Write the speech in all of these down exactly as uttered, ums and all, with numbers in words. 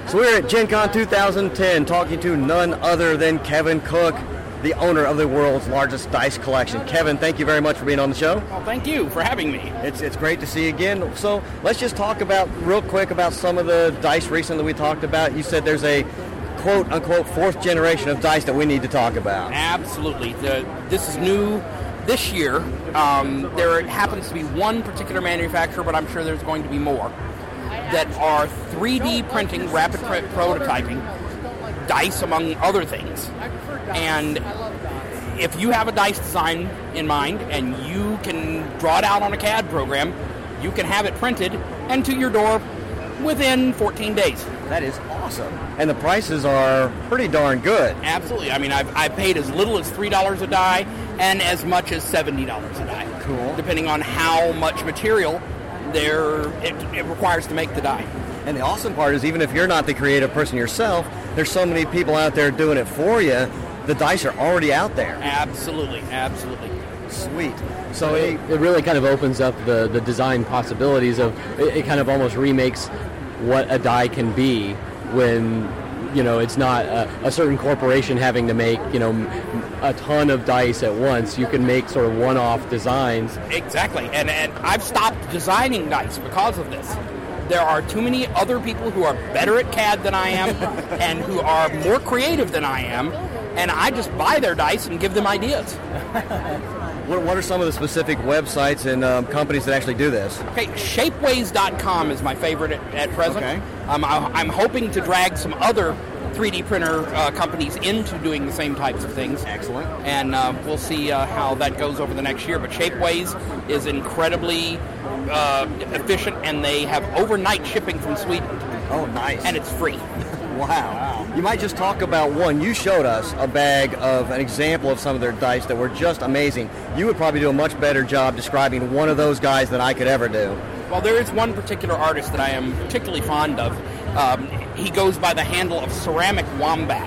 So we're at Gen Con two thousand ten talking to none other than Kevin Cook, the owner of the world's largest dice collection. Kevin, thank you very much for being on the show. Well, thank you for having me. It's it's great to see you again. So let's just talk about, real quick, about some of the dice recently we talked about. You said there's a quote-unquote fourth generation of dice that we need to talk about. Absolutely. The, this is new this year. Um, there happens to be one particular manufacturer, but I'm sure there's going to be more, that are three D printing, rapid print prototyping dice, among other things. And if you have a dice design in mind and you can draw it out on a C A D program, you can have it printed and to your door within fourteen days. That is awesome. And the prices are pretty darn good. Absolutely. I mean, I've, I've paid as little as three dollars a die and as much as seventy dollars a die. Cool. Depending on how much material there it, it requires to make the die. And the awesome part is, even if you're not the creative person yourself, there's so many people out there doing it for you. The dice are already out there. Absolutely, absolutely. Sweet. So it, it really kind of opens up the, the design possibilities of it, it kind of almost remakes what a die can be when, you know, it's not a, a certain corporation having to make, you know, a ton of dice at once. You can make sort of one-off designs. Exactly. And, and I've stopped designing dice because of this. There are too many other people who are better at C A D than I am and who are more creative than I am, and I just buy their dice and give them ideas. What, what are some of the specific websites and um, companies that actually do this? Okay, shapeways dot com is my favorite at, at present. Okay. Um, I, I'm hoping to drag some other three D printer uh, companies into doing the same types of things. Excellent. And uh, we'll see uh, how that goes over the next year. But Shapeways is incredibly uh, efficient, and they have overnight shipping from Sweden. Oh, nice. And it's free. Wow. wow. You might just talk about one. You showed us a bag of an example of some of their dice that were just amazing. You would probably do a much better job describing one of those guys than I could ever do. Well, there is one particular artist that I am particularly fond of. Um, he goes by the handle of Ceramic Wombat.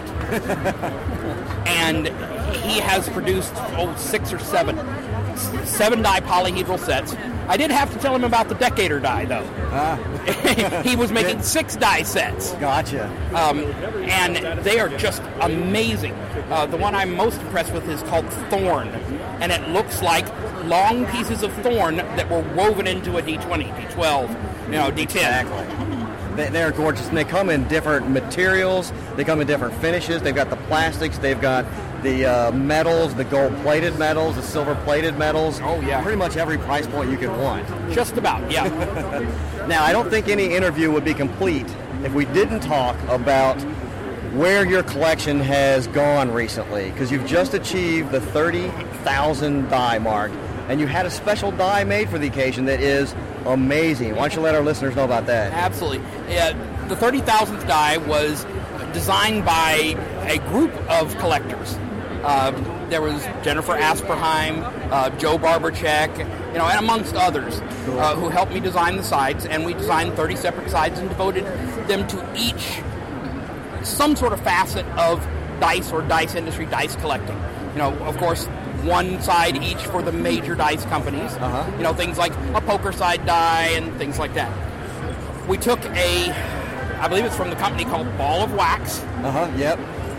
And he has produced, oh, six or seven, seven die polyhedral sets. I did have to tell him about the Decatur die, though. Ah. He was making six die sets. Gotcha. Um, and they are just amazing. Uh, the one I'm most impressed with is called Thorn. And it looks like long pieces of thorn that were woven into a D twenty, D twelve, you know, D ten. Exactly. They're gorgeous, and they come in different materials. They come in different finishes. They've got the plastics. They've got the uh, metals, the gold-plated metals, the silver-plated metals. Oh, yeah. Pretty much every price point you could want. Just about, yeah. Now, I don't think any interview would be complete if we didn't talk about where your collection has gone recently, because you've just achieved the thirty thousand die mark, and you had a special die made for the occasion that is amazing. Why don't you let our listeners know about that? Absolutely. Yeah, the thirty thousandth die was designed by a group of collectors. Uh, there was Jennifer Asperheim, uh, Joe Barbercheck, you know, and amongst others, cool. uh, who helped me design the sides, and we designed thirty separate sides and devoted them to each some sort of facet of dice or dice industry, dice collecting. You know, of course, one side each for the major dice companies. Uh-huh. You know, things like a poker side die and things like that. We took a, I believe it's from the company called Ball of Wax. Uh-huh, yep.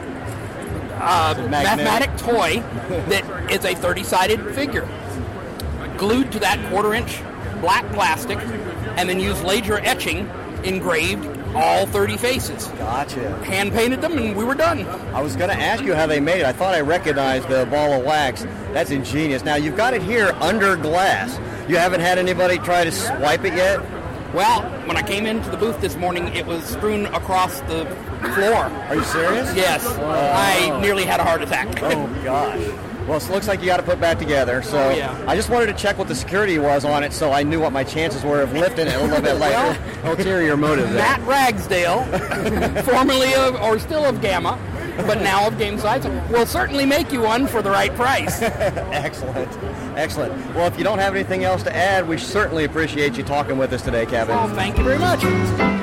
Uh, mathematic toy that is a thirty-sided figure. Glued to that quarter-inch black plastic, and then used laser etching, engraved all thirty faces. Gotcha. Hand painted them, and we were done. I was going to ask you how they made it. I thought I recognized the Ball of Wax. That's ingenious. Now, you've got it here under glass. You haven't had anybody try to swipe it yet? Well, when I came into the booth this morning, it was strewn across the floor. Are you serious? Yes. Oh. I nearly had a heart attack. Oh, gosh. Well, it looks like you got to put back together. So oh, yeah. I just wanted to check what the security was on it, so I knew what my chances were of lifting it a little bit later. Well, ulterior motive there. Matt Ragsdale, formerly of, or still of Gamma, but now of Game Sides, will certainly make you one for the right price. Excellent. Excellent. Well, if you don't have anything else to add, we certainly appreciate you talking with us today, Kevin. Well, thank you very much.